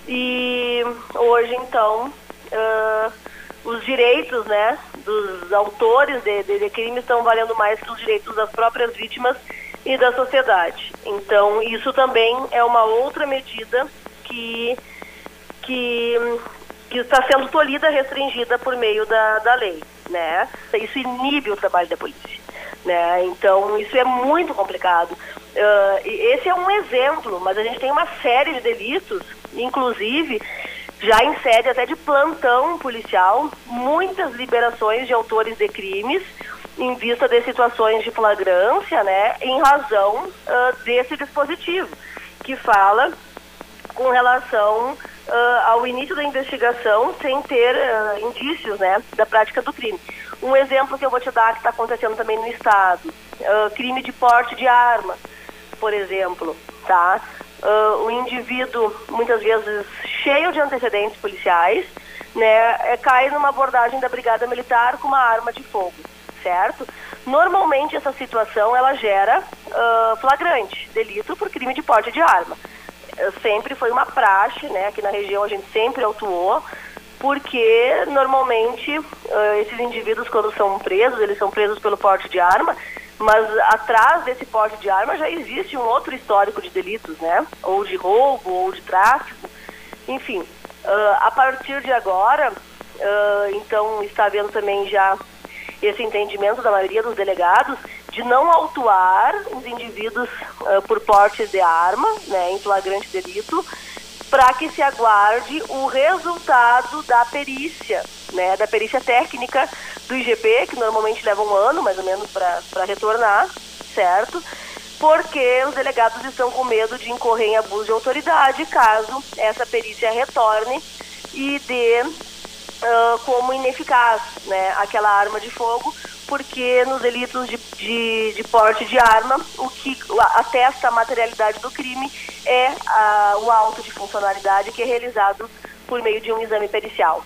E hoje, então, os direitos, né, dos autores de crimes estão valendo mais que os direitos das próprias vítimas e da sociedade. Então, isso também é uma outra medida que está sendo tolhida, restringida por meio da lei, né? Isso inibe o trabalho da polícia, né? Então, isso é muito complicado. Esse é um exemplo, mas a gente tem uma série de delitos, inclusive já em série até de plantão policial, muitas liberações de autores de crimes em vista de situações de flagrância, né, em razão desse dispositivo, que fala com relação ao início da investigação sem ter indícios, né, da prática do crime. Um exemplo que eu vou te dar que está acontecendo também no estado, crime de porte de arma, por exemplo, tá? O indivíduo, muitas vezes cheio de antecedentes policiais, né, cai numa abordagem da Brigada Militar com uma arma de fogo, certo? Normalmente essa situação ela gera flagrante, delito por crime de porte de arma. Sempre foi uma praxe, né, aqui na região a gente sempre autuou, porque normalmente esses indivíduos quando são presos, eles são presos pelo porte de arma, mas atrás desse porte de arma já existe um outro histórico de delitos, né? Ou de roubo, ou de tráfico, enfim. A partir de agora, então está havendo também já esse entendimento da maioria dos delegados de não autuar os indivíduos por porte de arma, né, em flagrante delito, para que se aguarde o resultado da perícia, né, da perícia técnica do IGP, que normalmente leva um ano, mais ou menos, para retornar, certo? Porque os delegados estão com medo de incorrer em abuso de autoridade caso essa perícia retorne e dê como ineficaz, né, aquela arma de fogo, porque nos delitos de porte de arma, o que atesta a materialidade do crime é o auto de funcionalidade que é realizado por meio de um exame pericial.